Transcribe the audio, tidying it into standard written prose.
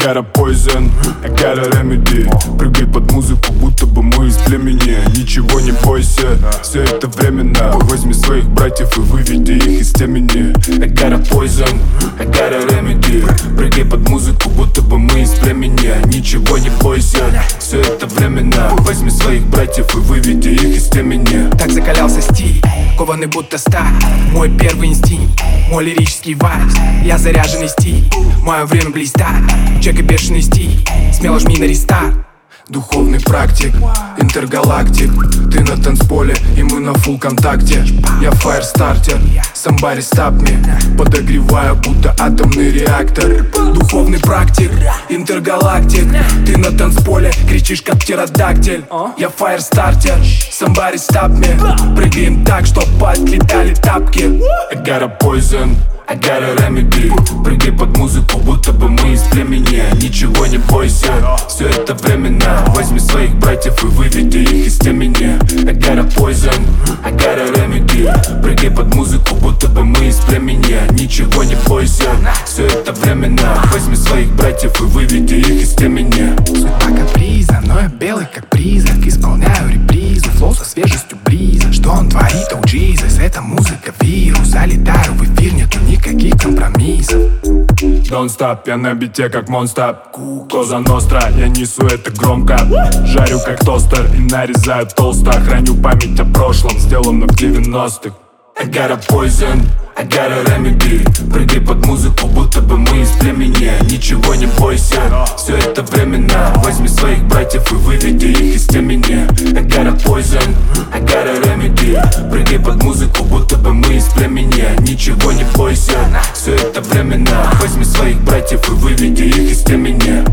got a poison, I got a remedy. Прыгай под музыку, будто бы мы из племени. Ничего не бойся, все это временно. Возьми своих братьев и выведи их из темени. I got a poison, I got a remedy. Прыгай под музыку, будто бы мы из племени. Ничего не бойся, все это временно. Возьми своих братьев и выведи их из темени. Так закалялся стиль, кованый будто сталь. Мой первый инстинкт, мой лирический вайб. Я заряженный стиль, мое время блистает. Чек и бешеный стиль, смело жми на рестарт. Духовный практик, интергалактик. Ты на танцполе, и мы на фулл контакте. Я фаерстартер, somebody stop me. Подогреваю, будто атомный реактор. Духовный практик, интергалактик. Ты на танцполе, кричишь как птеродактиль. Я фаерстартер, somebody stop me. Прыгаем так, чтоб отлетали тапки. I got a poison, I got a remedy. Прыгай под музыку, будто бы мы из племени. Ничего не бойся, все это временно. Возьми своих братьев и выведи их из темени. I got a poison, I got a remedy. Прыгай под музыку, будто бы мы из племени. Ничего не бойся, все это временно. Возьми своих братьев и выведи их из темени. Судьба каприза, но я белый как призрак. Исполняю репризу, флоу со свежестью бриза. Что он творит, oh Jesus, это музыка вирус. Залетаю в эфир, нету никаких компромиссов. Don't stop, я на бите как монстр. Коза ностра, я несу это громко. Жарю как тостер и нарезаю толсто. Храню память о прошлом, сделанном в 90-х. I got a poison, I got a remedy. Прыгай под музыку, будто бы мы из племени. Ничего не бойся, все это временно. Возьми своих братьев и выведи их из темени. I got a poison, I got a remedy. Прыгай под музыку, будто бы мы из племени. Ничего не бойся, все это временно. Возьми своих братьев и выведи их из темени.